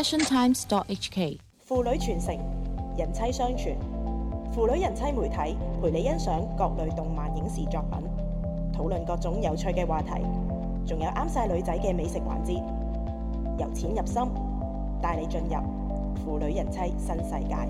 passiontimes.hk。 父女傳承，人妻相傳，父女人妻媒體陪你欣賞各類動漫影視作品，討論各種有趣嘅話題，仲有啱晒女仔嘅美食環節，由淺入深，帶你進入父女人妻新世界。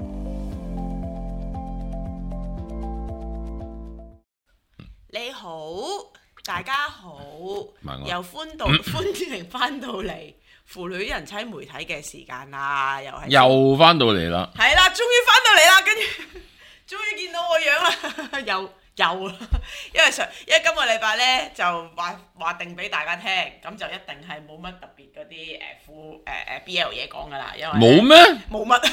你好，大家好，又歡迎翻到嚟父女人妻媒體嘅時間啦， 又翻到嚟啦， 係啦，終於翻到嚟啦，跟住終於見到我樣啦，又因為今個禮拜咧就話定俾大家聽，咁就一定係冇乜特別嗰啲BL 嘢講噶啦，因為冇咩？ 冇乜，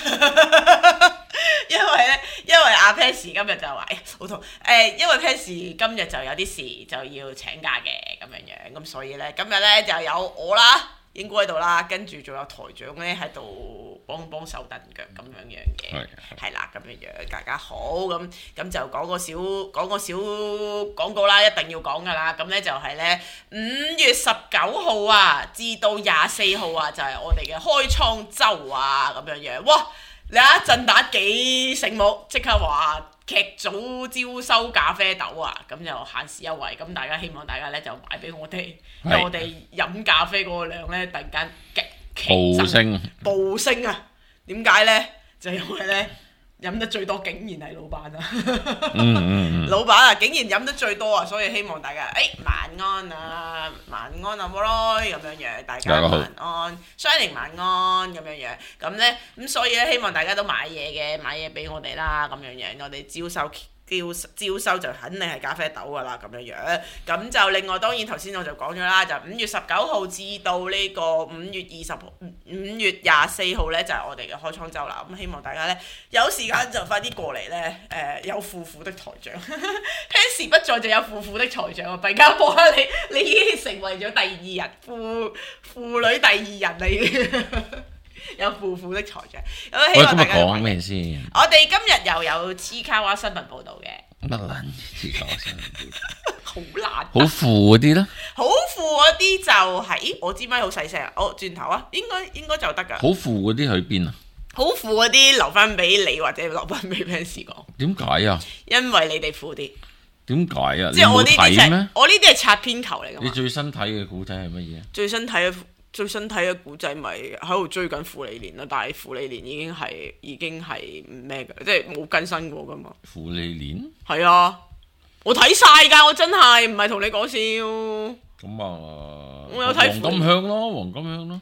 因為阿 Pass 今日就話好痛，因為 Pass 今日就有啲事就要請假嘅咁樣，咁所以咧今日咧就有我啦。應該喺度啦，跟住仲有台長咧喺度幫手蹬腳咁樣嘅，係啦咁樣，大家好，咁就講個小廣告啦，一定要講噶啦，咁咧就係咧5月19號啊，至到24號啊，就係我哋嘅開倉周啊，咁樣，哇！你一陣打幾醒目，即刻話劇組招收咖啡豆啊，咁就限時優惠，咁希望大家咧就買俾我哋，因為我哋飲咖啡嗰個量咧突然間暴升啊！點解咧？就因為咧飲得最多竟然係老闆啊！老闆啊，竟然飲得最多啊！所以希望大家晚安啊，晚安啊，冇咯咁樣，大家晚安，雙寧晚安咁樣，咁咧咁所以咧希望大家都買嘢俾我哋啦，咁樣，我哋招收就肯定係咖啡豆噶啦，咁樣，咁就另外當然頭先我就講咗啦，就5月19號至到呢個5月24號咧就係我哋嘅開倉周啦，咁希望大家咧有時間就快啲過嚟咧，有父父的台長，Pansy 不在就有父父的台長啊！弊家伙啊，你已經成為咗第二人父女第二人嚟。有父父的財長，咁希望大家講咩先？ 我哋今日又有黐卡哇新聞報導嘅。 乜撚嘢黐卡哇新聞報導？ 好難。 好負嗰啲咧？ 好負嗰啲就係，我支咪好細聲啊！轉頭啊，應該就得㗎。 好負嗰啲去邊啊？ 好負嗰啲留翻俾你或者留翻俾 Pansy 講。點解啊？ 因為你哋負啲。 點解啊？ 即係我呢啲係刷編球嚟㗎嘛。 你最新睇嘅古仔係乜嘢？ 最新睇嘅古仔咪喺度追緊芙莉蓮啦，但係芙莉蓮已經係唔咩嘅，即係冇更新過噶嘛。 芙莉蓮係啊，我睇晒㗎，我真係唔係同你講笑。 咁啊， 我有睇黃金香咯，黃金香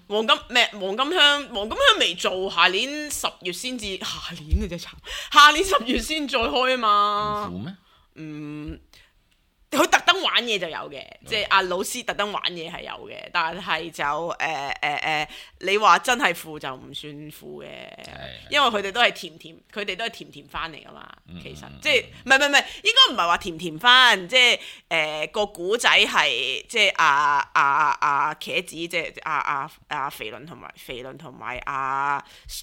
未做，下年10月先至，下年嘅啫慘，下年10月先再開啊嘛。唔負咩？佢特登玩嘢就有嘅，即係阿老師特登玩嘢係有嘅，但係就你話真係負就唔算負嘅，因為佢哋都係甜翻嚟噶嘛。其實即係唔係，應該唔係話甜翻，即係個古仔係即係阿茄子，即係阿肥倫同埋阿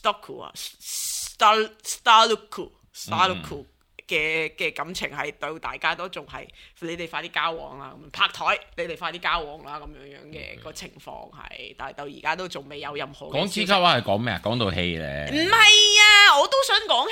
Starluku嘅感情係對大家都仲係你哋快啲交往啦，咁拍台你哋快啲交往啦，咁樣嘅個情況係，但係到而家都仲未有任何講黐卡哇係講咩啊？講到戲咧？唔係啊，我都想講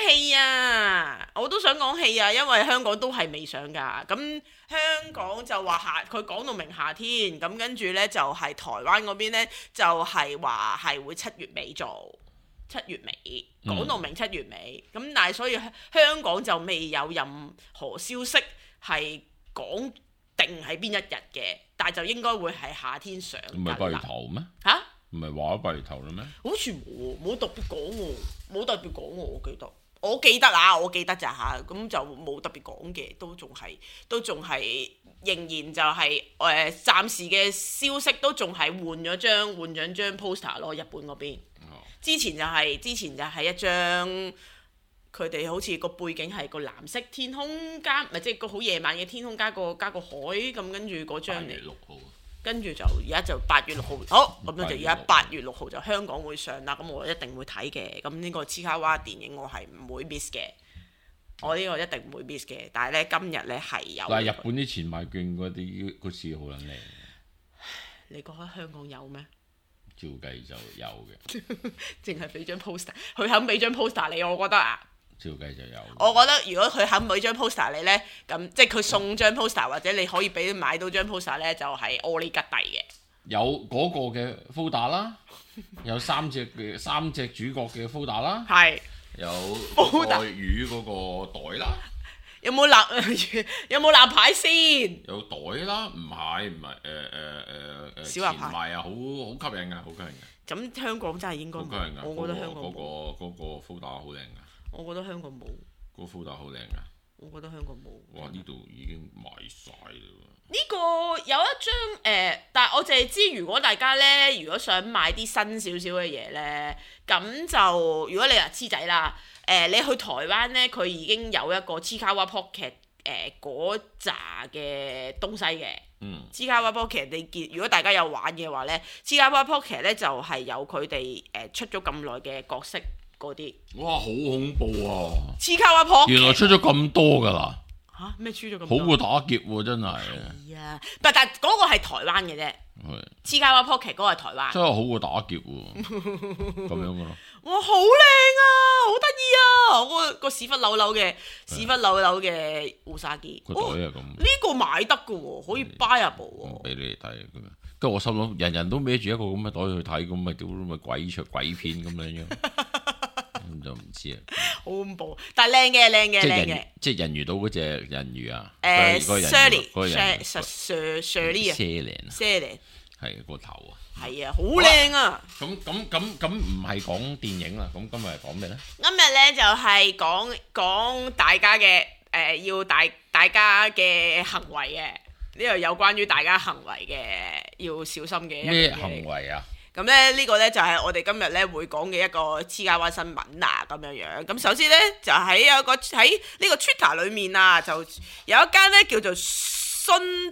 戲啊，因為香港都係未上㗎，咁香港就話佢講到明夏天，咁跟住咧就係台灣嗰邊咧就係話係會7月尾做。7月尾講到明7月尾，咁但係所以香港就未有任何消息係講定喺邊一日嘅，但係就應該會係夏天上㗎啦。唔係8月頭咩？嚇？唔係話咗8月頭啦咩？好似冇特別講喎，我記得咋嚇，咁就冇特別講嘅，都仲係仍然就係暫時嘅消息都仲係換咗張 poster 咯，日本嗰邊。之前就係一張，佢哋好似個背景係個藍色天空加，咪即係個好夜晚嘅天空加個海咁，跟住嗰張嚟。8月6號。跟住就而家就8月6號，好咁樣就而家8月6號就香港會上啦，咁我一定會睇嘅。咁呢個黐卡哇電影我係唔會 miss 嘅，我呢個一定唔會 miss 嘅。但係咧今日咧係有。但係日本啲錢買券嗰啲個市好撚靚。你覺得香港有咩？ 照計就有嘅， 淨係俾張 poster， 佢肯俾張 poster 你，我覺得啊。 照計就有。 我覺得如果佢肯俾張 poster 你咧，咁即係佢送張 poster 或者你可以俾買到張 poster 咧，就係阿里吉弟嘅。 有嗰個嘅 folder 啦，有三隻主角嘅 folder 啦， 係有嗰個魚嗰個袋啦， 有冇立牌先？ 有袋啦，唔係小立牌前賣啊，好吸引㗎，好吸引㗎。 咁香港真係應該冇， 好吸引㗎， 我覺得香港冇。 嗰個 folder 好靚㗎， 我覺得香港冇。 嗰個 folder 好靚㗎。 我覺得香港冇。 哇！呢度已經賣晒啦。 呢個有一張但係我淨係知，如果大家咧，如果想買啲新少少嘅嘢咧，咁就如果你話黐仔啦，你去台灣咧，佢已經有一個黐卡哇 Pocket 嗰扎嘅東西嘅。黐卡哇 Pocket 你見，如果大家有玩嘅話咧，黐卡哇 Pocket 咧就係有佢哋出咗咁耐嘅角色嗰啲。 哇！好恐怖啊！ 黐卡哇 Pocket 原來出咗咁多㗎啦。 嚇咩出咗咁多？ 好過打劫喎，真係。 係啊，但係嗰個係台灣嘅啫。黐卡哇 Pocket 嗰個係台灣。 真係好過打劫喎，咁樣㗎咯。 哇！好靚啊，好得意啊！個屎忽扭扭嘅烏沙基。 個袋係咁。 呢個買得㗎喎，可以 buyable 喎。 俾你哋睇咁樣，跟住我心諗，人人都孭住一個咁嘅袋去睇，咁咪屌咪鬼片咁樣。咁就唔知啊。 好恐怖，但係靚嘅。 即係人魚島嗰隻人魚啊。 Shirley 啊。 Shirley。係個頭啊。 係啊，好靚啊。 咁唔係講電影啦，咁今日係講咩咧？ 今日咧就係講大家嘅要大家嘅行為嘅，呢度有關於大家行為嘅要小心嘅。 咩行為啊？ 咁咧呢個咧就係我哋今日咧會講嘅一個黐卡哇新聞啊咁樣。咁首先咧就喺呢個 Twitter 裏面啊，就有一間咧叫做순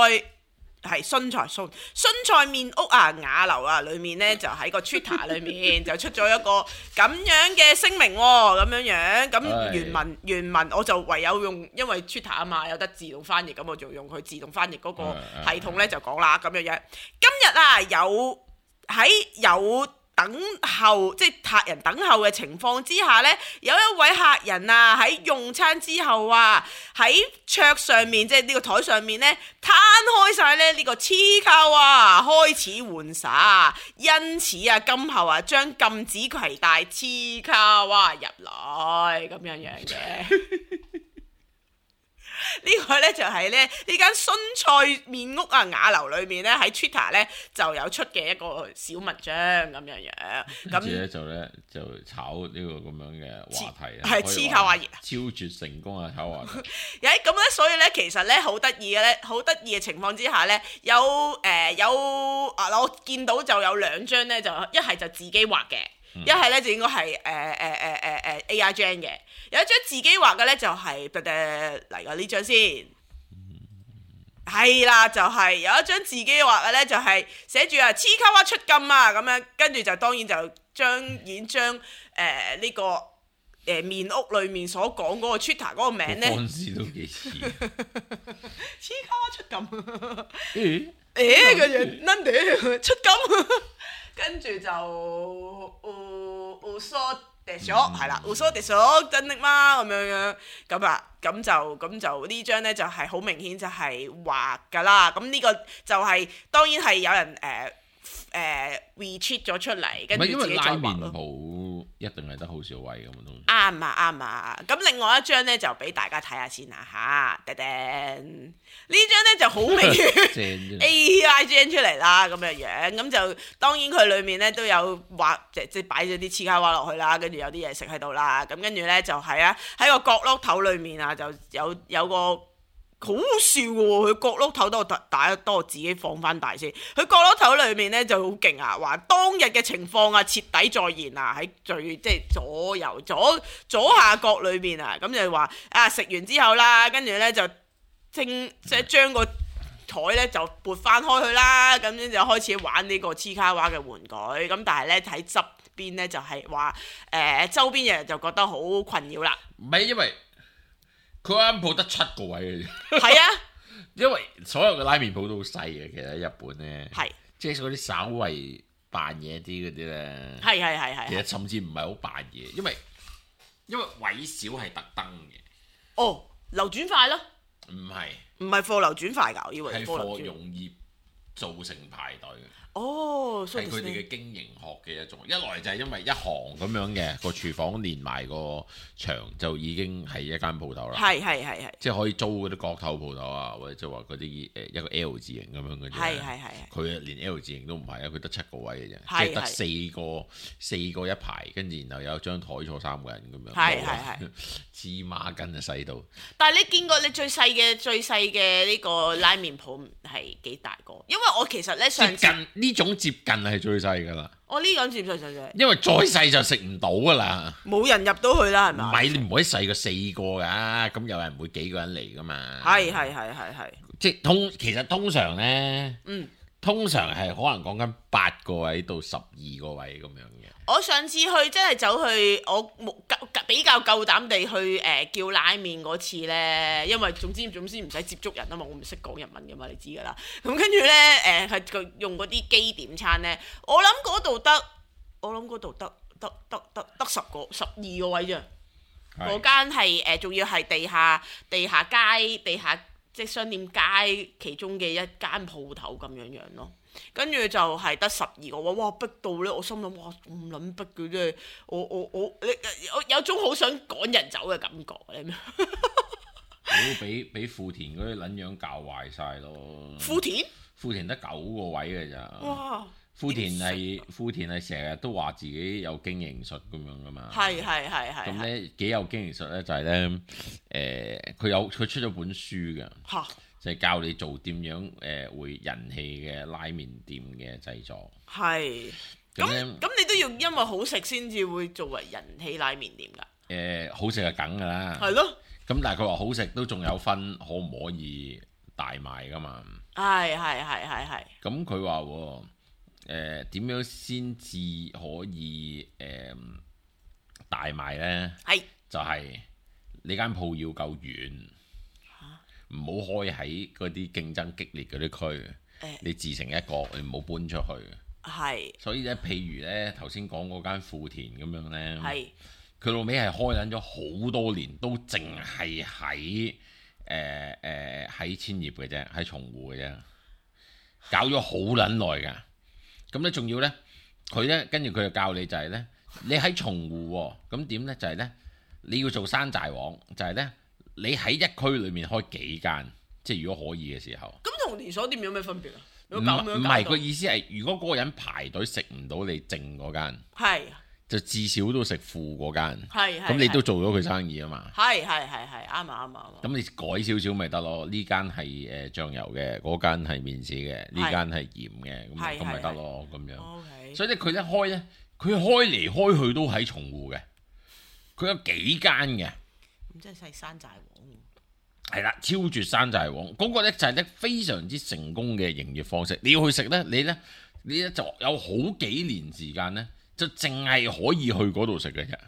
菜麵屋啊雅樓啊，裏面咧就喺個 Twitter 裏面就出咗一個咁樣嘅聲明喎，咁樣。咁原文我就唯有用，因為 Twitter 啊嘛有得自動翻譯，咁我就用佢自動翻譯嗰個系統咧就講啦咁樣。今日啊有等候，即係客人等候嘅情況之下呢，有一位客人啊喺用餐之後啊，喺桌上面，即係呢個台上面呢，攤開晒呢個黐卡哇，開始玩耍，因此啊今後啊將禁止攜帶黐卡哇入來咁樣嘅。呢個咧就係咧呢間순菜麵屋啊雅樓裏面咧喺 Twitter 咧就有出嘅一個小文章咁樣。咁就炒呢個咁樣嘅話題係黐卡哇熱超絕成功啊炒話題。 咁咧所以咧其實咧好得意嘅情況之下咧我見到就有兩張咧，就一係就自己畫嘅。一係咧就應該係AI Gen 嘅，有一張自己畫嘅咧就係嚟個呢張先，係啦，就係有一張自己畫嘅咧就係寫住啊黐卡哇出禁啊咁樣，跟住就當然就將呢個麵屋裏面所講嗰個 Twitter 嗰個名咧， 方式都幾似黐卡哇出禁，個人撚地出禁。跟住就嘘地咗，係啦，嘘地咗真的嗎？咁樣咁就呢張咧就係好明顯就係畫㗎啦。咁呢個就係當然係有人retweet 咗出嚟，跟住自己再畫咯。 一定係得好少位咁都啱啊！咁另外一張咧就俾大家睇下先啦嚇，呢張咧就好明顯 AI Gen 出嚟啦咁樣，咁就當然佢裡面咧都有畫即係擺咗啲黐卡哇落去啦，跟住有啲嘢食喺度啦，咁跟住咧就係喺個角落頭裡面啊，就有個好好笑嘅喎，佢角落頭都大多我自己放翻大先。佢角落頭裏面咧就好勁啊，話當日嘅情況啊徹底再現啊，喺即係左下角裏面啊，咁就話食完之後啦，跟住咧就即係將個台咧就撥翻開去啦，咁樣就開始玩呢個黐卡哇嘅玩具。咁但係咧喺側邊咧就係話周邊嘅人就覺得好困擾啦。 唔係因為佢間鋪得7個位嘅啫， 係啊， 因為所有嘅拉麵鋪都好細嘅，其實喺日本咧， 係即係嗰啲稍為扮嘢啲嗰啲咧， 係。 其實甚至唔係好扮嘢，因為位少係特登嘅， 哦，流轉快咯， 唔係唔係貨流轉快㗎，我以為係貨貨流轉。 容易造成排隊。 哦， 係佢哋嘅經營學嘅一種，一來就係因為一行咁樣嘅個廚房連埋個牆就已經係一間鋪頭啦， 係， 即係可以租嗰啲角頭鋪頭啊，或者即係話嗰啲一個 L 字形咁樣嘅啫。 係。 佢連 L 字形都唔係啊，佢得7個位嘅啫， 係即係得四個一排，跟住然後有張台坐3個人咁樣。 係黐孖筋啊，細到。 但係你見過你最細嘅呢個拉麵鋪係幾大個？因為我其實咧上次呢種接近係最細㗎啦， 我呢種接細， 因為再細就食唔到㗎啦。 冇人入到去啦，係唔咪？ 係你唔可以細過4個㗎，咁有人會幾個人嚟㗎嘛？ 係。 即係其實通常呢，通常係可能講緊8個位到12個位咁樣嘅。 我上次去真係走去，我比較夠膽地去叫拉麵嗰次呢，因為總之唔使接觸人啊嘛，我唔識講日文噶嘛，你知㗎啦。咁跟住呢，係佢用嗰啲機點餐呢，我諗嗰度得12個位啫。嗰間係仲要係地下街即係商店街其中嘅一間鋪頭咁樣咯。跟住就係得12個位，哇逼到咧！我心諗哇咁撚逼嘅真係，我有種好想趕人走嘅感覺，你明？ 都俾富田嗰啲撚樣教壞晒咯。富田得9個位嘅咋？哇！富田係成日都話自己有經營術咁樣噶嘛？係。咁咧幾有經營術咧，就係咧佢出咗本書㗎。嚇！就係教你做點樣會人氣嘅拉麵店嘅製作。係。咁你都要因為好食先至會作為人氣拉麵店㗎。 好食係梗㗎啦。係咯。咁但係佢話好食都仲有分可唔可以大賣㗎嘛？係。咁佢話喎，點樣先至可以大賣呢？係。就係你間鋪要夠遠。唔好開喺嗰啲競爭激烈嗰啲區，你自成一國，你唔好搬出去。係。所以咧，譬如咧頭先講嗰間富田咁樣咧，佢老尾係開緊咗好多年，都淨係喺千葉嘅啫，喺松湖嘅啫，搞咗好撚耐㗎。咁咧仲要咧，佢咧跟住佢就教你就係咧，你喺松湖喎，咁點咧就係咧，你要做山寨王，就係咧。你喺一區裏面開幾間，即係如果可以嘅時候。咁同連鎖店有咩分別啊？ 唔係個意思係，如果嗰個人排隊食唔到你正嗰間，就至少都食副嗰間。咁你都做咗佢生意啊嘛。係，啱啊。咁你改少少咪得咯？呢間係醬油嘅，嗰間係麵豉嘅，呢間係鹽嘅，咁咪得咯咁樣。所以咧，佢一開咧，佢開嚟開去都喺松湖嘅，佢有幾間嘅。 真係山寨王， 係啦，超絕山寨王嗰個咧就係咧非常之成功嘅營業方式。你要去食咧，你咧就有好幾年時間咧，就淨係可以去嗰度食嘅啫。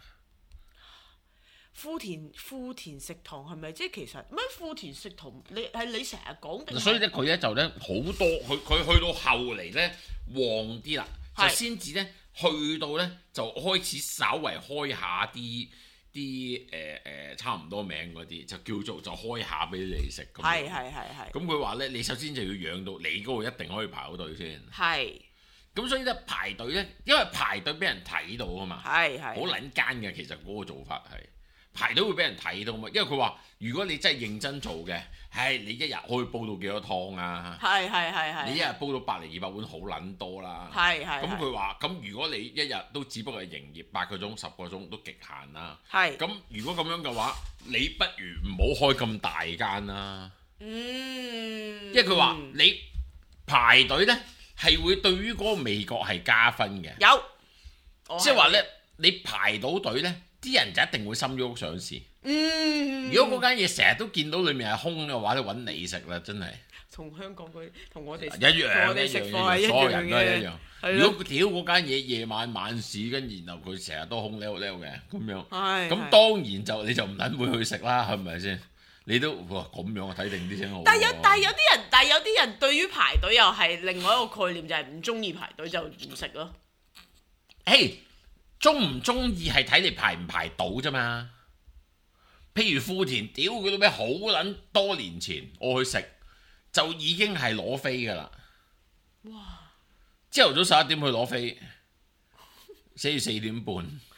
富田食堂係咪即係其實咩？富田食堂你成日講， 所以咧佢咧就咧好多佢去到後嚟咧旺啲啦，就先至咧去到咧就開始稍為開下啲差唔多名嗰啲就叫做就開下俾你食咁。係。咁佢話咧，你首先就要養到你嗰度一定可以排到隊先。係。咁所以咧排隊咧，因為排隊俾人睇到啊嘛。係。好撚奸嘅，其實嗰個做法係排隊會俾人睇到嘛。因為佢話如果你真係認真做嘅，你一日可以煲到幾多湯啊？係。你一日煲到100嚟200碗好撚多啦。係。咁佢話咁如果你一日都只不過係營業8個鐘10個鐘都極限啦。係。咁如果咁樣嘅話，你不如唔好開咁大間啦。因為佢話你排隊呢係會對於嗰個味覺係加分嘅。有。即係話呢，你排到隊呢，啲人就一定會心喐想試。如果嗰間嘢成日都見到裡面係空嘅話咧，揾你食啦，真係。同香港同我哋一樣，我哋食貨係一樣嘅。所有人都係一樣。如果屌嗰間嘢夜晚市，跟然後佢成日都空溜溜嘅咁樣，咁當然你就唔撚會去食啦，係咪先？ 你都哇咁樣睇定啲先好。 但係有啲人對於排隊又係另外一個概念，就係唔中意排隊就唔食咯。 嘿，中唔中意係睇你排唔排到啫嘛。譬如富田，屌佢到咩好撚多年前我去食就已經係攞飛㗎啦。哇！朝頭早11點去攞飛，寫住4點半。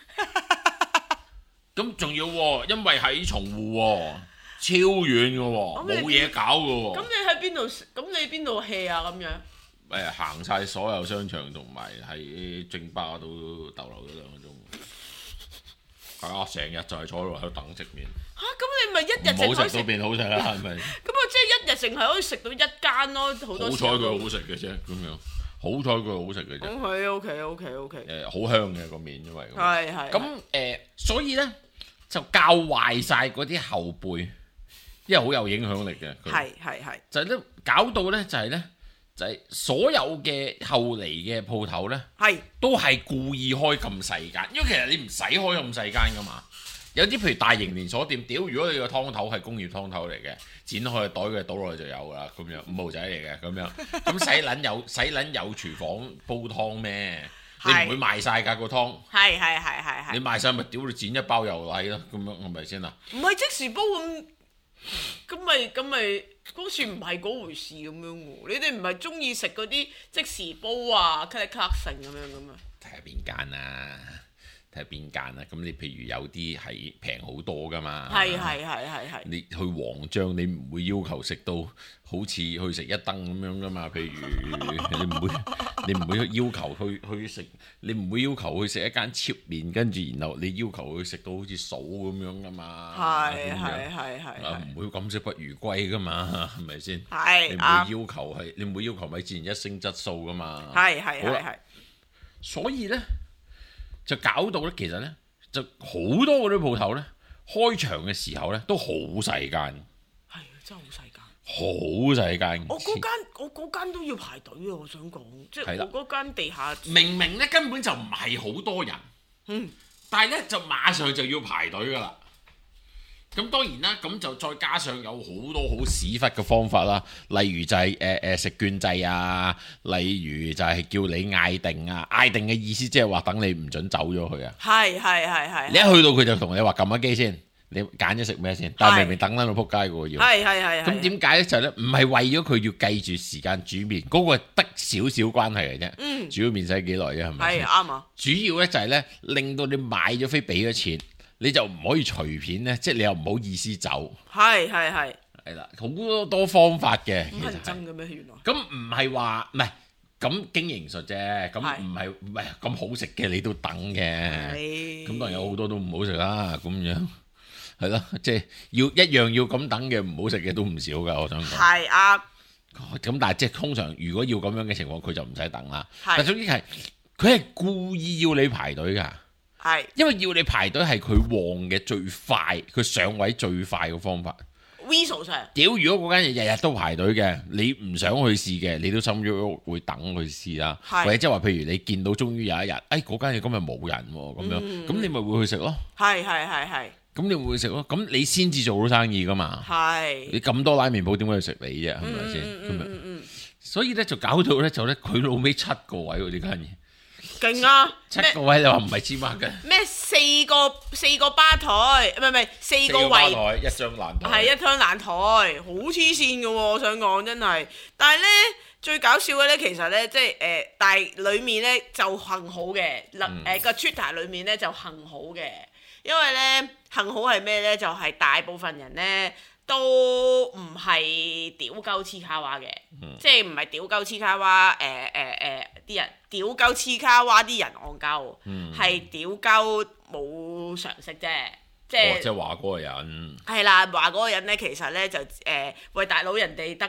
咁仲要喎，因為喺松湖喎，超遠嘅喎，冇嘢搞嘅喎。 咁你喺邊度？咁你邊度 hea 啊？咁樣？ 行晒所有商場同埋喺正巴都逗留咗2個鐘。係啊，成日就係坐喺度等食麵。嚇！咁你咪一日淨可以食到變好食啦，係咪？咁啊，即係一日淨係可以食到一間咯，好多。好彩佢好食嘅啫，咁樣。好彩佢好食嘅啫。OK。好香嘅個麵，因為係。 咁所以咧就教壞晒嗰啲後輩，因為好有影響力嘅。 係。 就係咧搞到咧就係所有嘅後嚟嘅鋪頭咧，都係故意開咁細間，因為其實你唔使開咁細間噶嘛。有啲譬如大型連鎖店，屌如果你個湯頭係工業湯頭嚟嘅，剪開個袋嘅倒落去就有啦，咁樣5號仔嚟嘅咁樣，咁使撚有廚房煲湯咩？你唔會賣晒㗎個湯。係。你賣晒咪屌你剪一包油禮咯，咁樣係咪先啊？ 唔係即時煲咁咪好似唔係嗰回事咁樣喎。你哋唔係中意食嗰啲即時煲啊，咔成咁樣噶嘛？ 睇下邊間啊？睇下邊間啊？咁你譬如有啲係平好多噶嘛？係。你去黃章，你唔會要求食到好似去食一燈咁樣噶嘛？譬如你唔會要求去食，你唔會要求去食一間切麵，跟住然後你要求去食到好似數咁樣噶嘛？係。唔會咁食不如歸噶嘛？係咪先？你唔會要求米芝蓮1星質素噶嘛？係。所以呢。就搞到咧，其實咧就好多嗰啲鋪頭咧，開場嘅時候咧都好細間， 係真係好細間， 好細間。 我嗰間都要排隊啊！我想講，即係我嗰間地下明明咧根本就唔係好多人，但係咧就馬上就要排隊噶啦。咁當然啦，咁就再加上有好多好屎忽嘅方法啦，例如就係食券制啊，例如就係叫你嗌定啊，嗌定嘅意思即係話等你唔準走咗去啊。係。你一去到佢就同你話撳一機先，你揀咗食咩先，但係明明等緊到撲街嘅喎要。係。咁點解咧？就係咧，唔係為咗佢要計住時間煮麵，嗰個係得少少關係嘅啫。煮咗麵使幾耐啫？係咪？係啱啊。主要咧就係咧，令到你買咗飛俾咗錢。你就唔可以隨便咧，即係你又唔好意思走。係啦，好多方法嘅。 咁係真嘅咩？原來咁唔係話唔係咁經營術啫，咁唔係咁好食嘅你都等嘅。咁當然有好多都唔好食啦，咁樣係咯，即係一樣要咁等嘅唔好食嘅都唔少㗎，我想講。係啊。咁但係即係通常如果要咁樣嘅情況，佢就唔使等啦。但總之係佢係故意要你排隊㗎。係，因為要你排隊係佢旺嘅最快，佢上位最快嘅方法。 Visual 上， 屌！如果嗰間嘢日日都排隊嘅，你唔想去試嘅，你都心喐會等去試啦。或者即係話，譬如你見到終於有一日，嗰間嘢今日冇人喎，咁樣，咁你咪會去食咯。係。咁你會去食咯，咁你先至做到生意噶嘛。係。你咁多拉麵鋪點解要食你啫？係咪先？咁樣。所以咧就搞到咧佢老尾7個位喎呢間嘢。 勁啊 ！7個位你話唔係芝麻嘅咩？四個吧台，唔係4個圍台，一張爛台， 係一張爛台，好黐線嘅喎！我想講真係，但係咧最搞笑嘅咧，其實咧即係但係裡面咧就幸好嘅，個 Twitter 裡面咧就幸好嘅，因為咧幸好係咩咧？就係大部分人咧都唔係屌鳩黐卡哇嘅，即係唔係屌鳩黐卡哇啲人屌鳩黐卡哇啲人戇鳩，係屌鳩冇常識啫，即係話嗰個人係啦，話嗰個人咧其實咧就喂大佬人哋得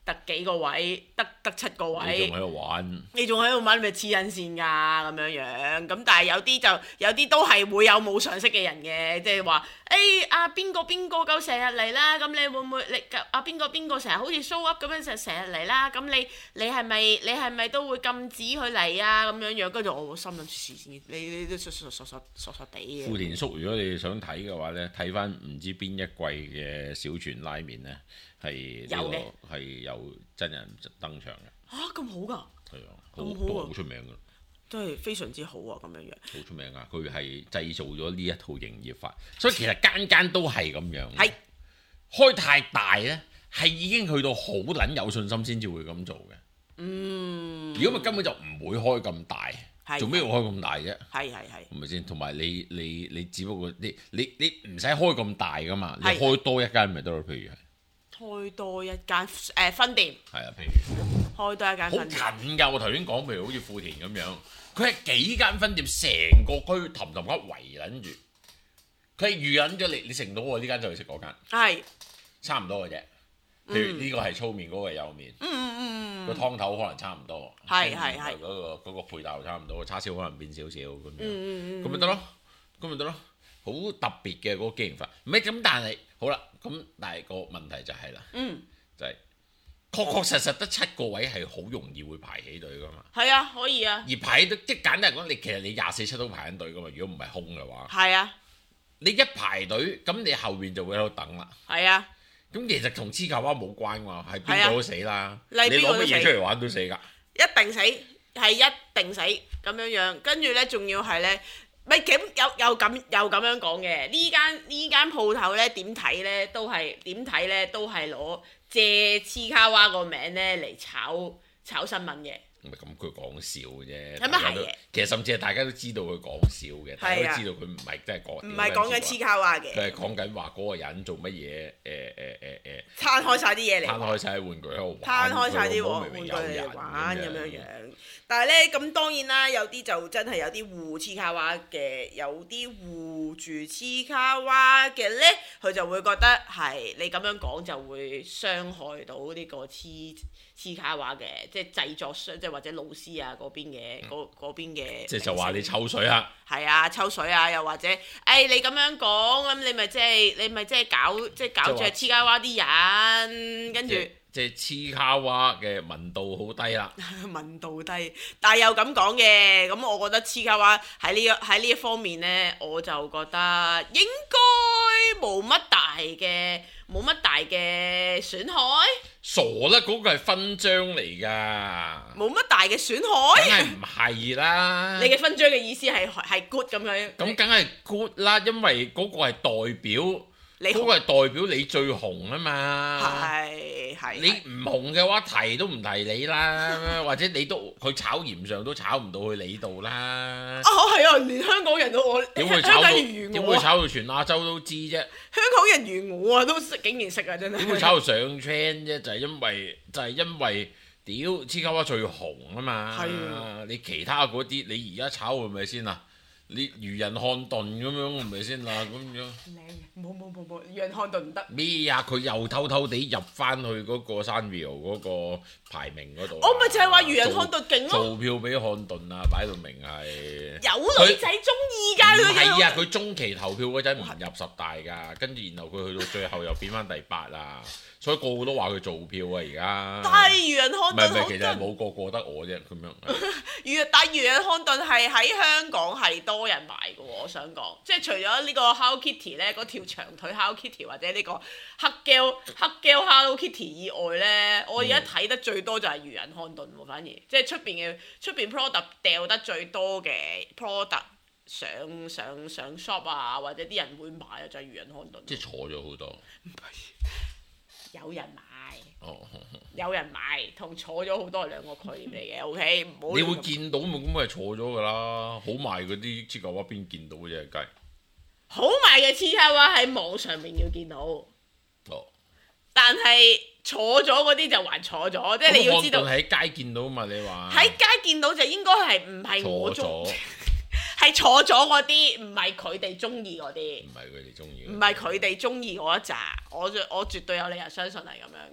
得幾個位，得7個你位仲喺，度玩， 你仲喺度玩，你咪黐緊線㗎咁樣樣。咁但係有啲都係會有冇常識嘅人嘅，即係話邊個夠成日嚟啦，咁你會唔會邊個成日好似 show up 咁樣成日嚟啦？咁你係咪都會禁止佢嚟啊？咁樣樣，跟住我心諗事先，你都傻地嘅。 富田叔，如果你想睇嘅話咧，睇翻唔知邊一季嘅小泉拉麵咧，係呢個係有真人登場嘅。 嚇咁好㗎？ 係啊， 咁好啊好出名㗎。 真係非常之好啊！咁樣樣好出名啊！佢係製造咗呢一套營業法，所以其實間都係咁樣。 係開太大呢，係已經去到好撚有信心先至會咁做嘅。如果咪根本就唔會開咁大，做咩要開咁大啫？ 係， 係咪先？同埋你只不過你唔使開咁大噶嘛，你開多一間咪得咯。譬如係開多一間分店， 係啊，譬如開多一間分店， 好近㗎。我頭先講，譬如好似富田咁樣，佢係幾間分店，成個區氹氹一圍撚住，佢係預撚咗你食唔到喎，呢間就去食嗰間， 係差唔多嘅啫。譬如呢個係粗麵，嗰個係幼麵，個湯頭可能差唔多， 係嗰個配搭差唔多，叉燒可能變少少咁樣，咁咪得咯，好特別嘅嗰個經營法。唔係咁，但係好啦，咁但係個問題就係啦，就係確實得7個位係好容易會排起隊噶嘛。 係啊，可以啊。 而排隊即係簡單嚟講，其實你24/7都排緊隊噶嘛。如果唔係空嘅話， 係啊， 你一排隊咁，你後邊就會喺度等啦。 係啊。 咁其實同黐卡蛙冇關喎，係邊個都死啦。你邊個都死攞乜嘢出嚟玩都死㗎。 一定死，係一定死咁樣樣。跟住咧，仲要係咧，咪咁又咁樣講嘅。呢間鋪頭咧點睇咧，都係攞借黐卡蛙個名咧嚟炒新聞嘅。 唔係咁，佢講笑啫。 咁啊係嘅。 其實甚至係大家都知道佢講笑嘅，大家都知道佢唔係真係講。 唔係講緊黐卡蛙嘅。 佢係講緊話嗰個人做乜嘢攤開晒啲嘢嚟。 攤開晒啲玩具喺度玩。 攤開晒啲玩具嚟玩咁樣樣。但係咧，咁當然啦，有啲就真係有啲護黐卡蛙嘅，有啲護住黐卡蛙嘅咧，佢就會覺得係你咁樣講就會傷害到呢個黐卡蛙嘅，即係製作商，即係或者老師啊嗰邊嘅。 即係就話你抽水啊！ 係啊，抽水啊，又或者你咁樣講，咁你咪即係搞住黐卡蛙啲人，跟住。 即係黐卡蛙嘅聞度好低啦， 聞度低，但係又咁講嘅，咁我覺得黐卡蛙喺呢一方面呢，我就覺得應該冇乜大嘅損害。 傻啦！嗰個係勳章嚟㗎， 冇乜大嘅損害， 梗係唔係啦？ 你嘅勳章嘅意思係 good 咁樣？ 咁梗係 good 啦，因為嗰個係代表。嗰個係代表你最紅啊嘛， 係你唔紅嘅話提都唔提你啦，或者你都佢炒鹽上都炒唔到去你度啦。 係啊，連香港人都我點會炒到全亞洲都知啫？香港人如我啊都竟然識啊，真係點會炒到上 trend 啫？就係因為屌黐卡蛙最紅啊嘛，你其他嗰啲你而家炒係咪先啊？你漁人漢頓咁樣係咪先啦？咁樣冇，漁人漢頓唔得咩啊？佢又偷偷地入翻去嗰個Sanrio嗰個排名嗰度。 我咪就係話漁人漢頓勁咯， 做票俾漢頓啊，擺到明係有女仔中意㗎。 唔係啊，佢中期投票嗰陣唔入10大㗎，跟住然後佢去到最後又變翻第8啊，所以個個都話佢做票啊而家。 但係漁人漢頓唔係，其實係冇個得我啫咁樣。 但係漁人漢頓係喺香港係多人買嘅喎，我想講，即係除咗呢個 Hello Kitty 咧，嗰條長腿 Hello Kitty 或者呢個黑膠 Hello Kitty 以外咧，我而家睇得最多就係漁人漢頓喎，反而即係出邊 product 掉得最多嘅 product 上 shop 啊，或者啲人會買啊，就係漁人漢頓。 即係坐咗好多。 有人買，有人買同坐咗好多係兩個概念嚟嘅，OK，唔好。 你會見到咪咁咪坐咗㗎啦，好賣嗰啲黐卡蛙邊見到啫，雞。 好賣嘅黐卡蛙喺網上面要見到，但係坐咗嗰啲就還坐咗，即係你要知道。 喺街見到嘛？你話喺街見到就應該係唔係我中，係坐咗嗰啲，唔係佢哋中意嗰啲，唔係佢哋中意嗰一紮，我絕對有理由相信係咁樣嘅。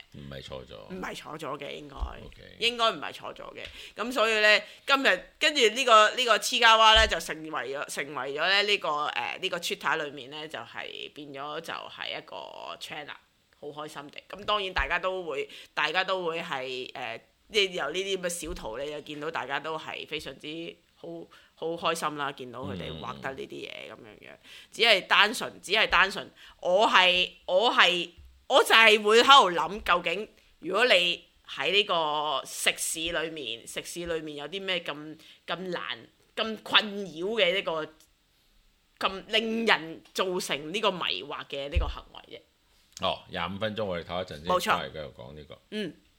唔係錯咗， 唔係錯咗嘅應該 OK 應該唔係錯咗嘅。咁所以咧，今日跟住呢個黐家娃咧就成為咗咧呢個 Twitter 裏面咧就係變咗就係一個 trend 啦，好開心的。咁當然大家都會係由呢啲咁嘅小圖你就見到大家都係非常之好開心啦，見到佢哋畫得呢啲嘢咁樣，只係單純，我就係會喺度諗，究竟如果你喺呢個食肆裏面有啲咩咁難、咁困擾嘅呢個咁令人造成呢個迷惑嘅呢個行為啫。 哦，25分鐘我哋唞一陣先， 冇錯翻嚟繼續講呢個。 嗯。